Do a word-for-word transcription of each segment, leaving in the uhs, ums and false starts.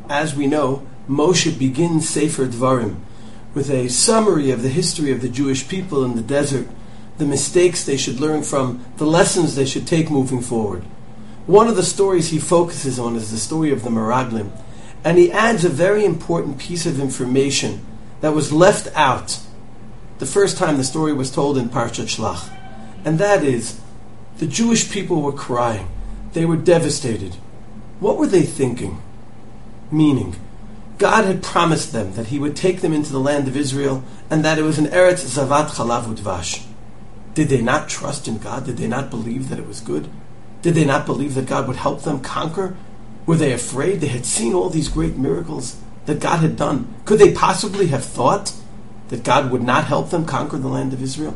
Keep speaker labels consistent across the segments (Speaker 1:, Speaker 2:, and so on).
Speaker 1: As we know, Moshe begins Sefer Dvarim with a summary of the history of the Jewish people in the desert, the mistakes they should learn from, the lessons they should take moving forward. One of the stories he focuses on is the story of the Meraglim, and he adds a very important piece of information that was left out the first time the story was told in Parshat Shlach, and that is, the Jewish people were crying. They were devastated. What were they thinking? Meaning, God had promised them that He would take them into the land of Israel, and that it was an Eretz Zavat Chalav Udvash. Did they not trust in God? Did they not believe that it was good? Did they not believe that God would help them conquer? Were they afraid? They had seen all these great miracles that God had done. Could they possibly have thought that God would not help them conquer the land of Israel?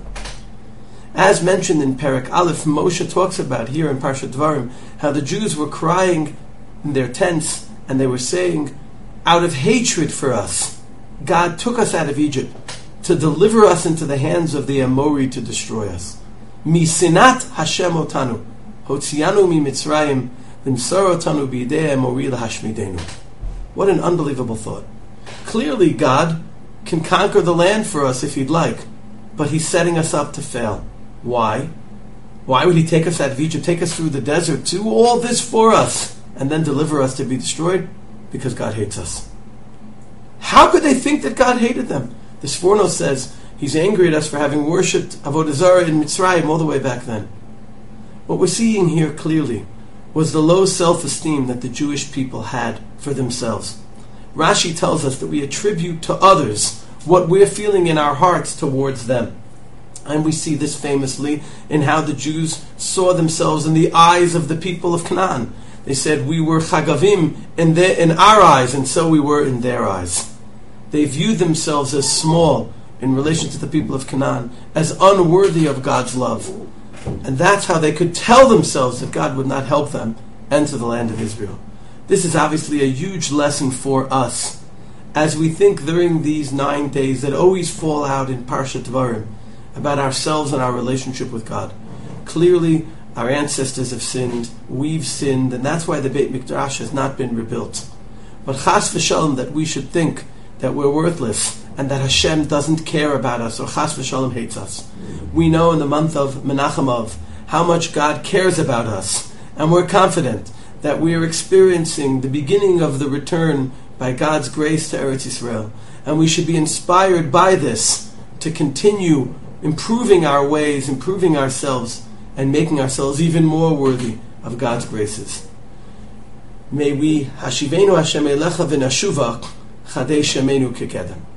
Speaker 1: As mentioned in Perek Aleph, Moshe talks about here in Parshat Dvarim how the Jews were crying in their tents and they were saying, out of hatred for us, God took us out of Egypt to deliver us into the hands of the Amori to destroy us. Mi sinat Hashem otanu, hotzianu mi Mitzrayim, limsar otanu b'idei Amori lahashmidenu. What an unbelievable thought. Clearly God can conquer the land for us if He'd like, but He's setting us up to fail. Why? Why would He take us out of Egypt, take us through the desert, do all this for us, and then deliver us to be destroyed? Because God hates us. How could they think that God hated them? The Sforno says He's angry at us for having worshipped Avodah Zarah in Mitzrayim all the way back then. What we're seeing here clearly was the low self-esteem that the Jewish people had for themselves. Rashi tells us that we attribute to others what we're feeling in our hearts towards them. And we see this famously in how the Jews saw themselves in the eyes of the people of Canaan. They said, we were chagavim in, their, in our eyes, and so we were in their eyes. They viewed themselves as small in relation to the people of Canaan, as unworthy of God's love. And that's how they could tell themselves that God would not help them enter the land of Israel. This is obviously a huge lesson for us, as we think during these nine days that always fall out in Parshat Dvarim about ourselves and our relationship with God. Clearly, our ancestors have sinned, we've sinned, and that's why the Beit Mikdash has not been rebuilt. But chas v'shalom that we should think that we're worthless and that Hashem doesn't care about us, or chas v'shalom hates us. We know in the month of Menachem Av how much God cares about us, and we're confident that we are experiencing the beginning of the return by God's grace to Eretz Yisrael, and we should be inspired by this to continue improving our ways, improving ourselves, and making ourselves even more worthy of God's graces. May we, Hashivenu Hashem Elecha v'nashuva, Chadei Shemenu Kekedem.